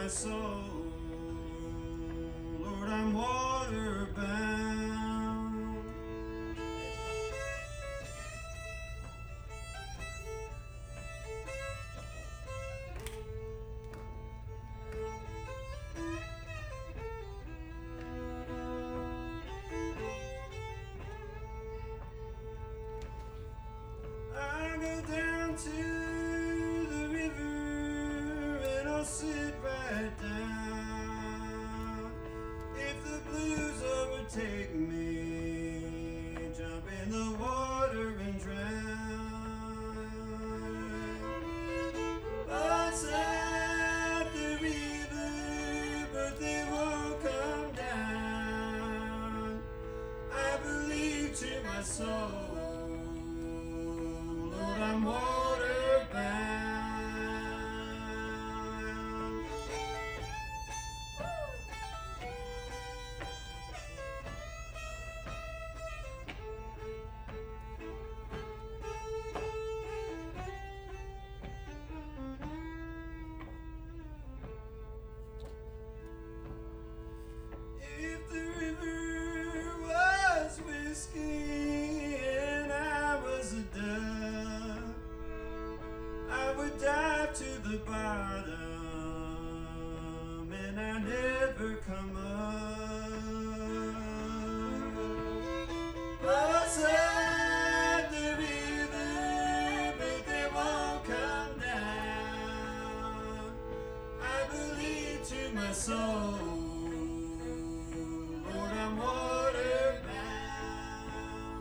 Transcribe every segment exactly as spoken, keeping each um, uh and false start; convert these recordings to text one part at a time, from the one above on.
my soul. Lord, I'm water bound. I go down to the river and I'll sit right down. If the blues overtake me, jump in the water and drown. Boats at the river, but they won't come down. I believe to my soul, Lord, I'm water bound. If the river was whiskey and I was a dove, I would dive to the bottom and I never come up. Boats at the river, but they won't come down. I believe to my soul, Lord, I'm water bound.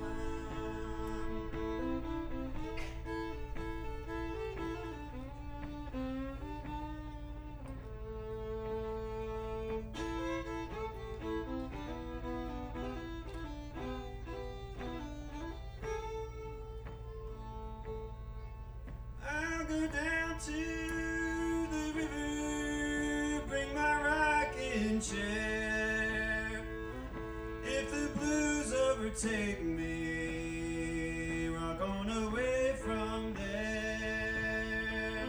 I'll go down to the river, bring my rocking chair. If the blues overtake me, rock on away from there.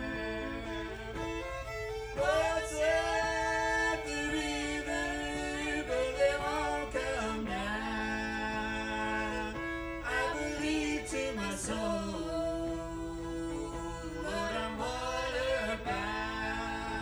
Boats at the river, but they won't come down. I believe to my soul, Lord, I'm water bound.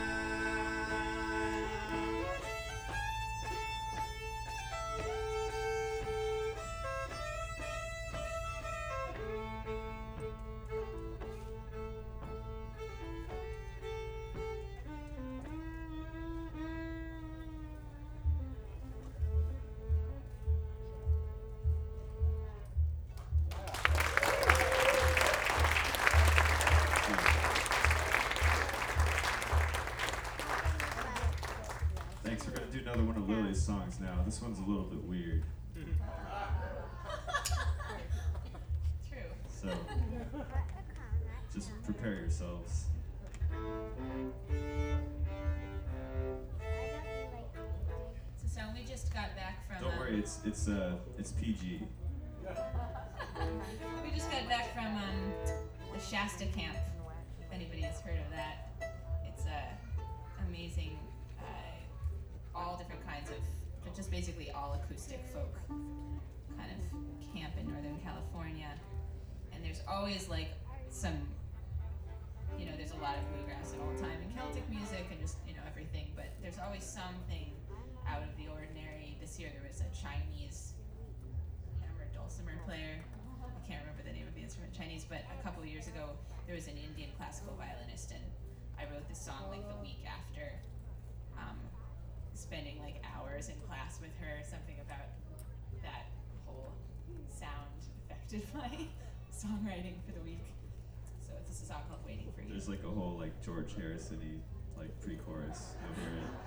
Thanks. We're gonna do another one of Lily's songs now. This one's a little bit weird. True. So just prepare yourselves. So, so we just got back from. Don't um, worry, it's it's uh it's P G. We just got back from um, the Shasta camp. If anybody has heard of that, it's uh, amazing. Uh, all different kinds of, but just basically all acoustic folk kind of camp in Northern California. And there's always like some, you know, there's a lot of bluegrass and old time and Celtic music and just, you know, everything. But there's always something out of the ordinary. This year there was a Chinese hammer dulcimer player. I can't remember the name of the instrument, Chinese, but a couple of years ago there was an Indian classical violinist, and I wrote this song like the week after, um, spending like hours in class with her. Something about that whole sound affected my songwriting for the week. So this is a song called Waiting for You. There's like a whole like George Harrison-y like pre-chorus over it.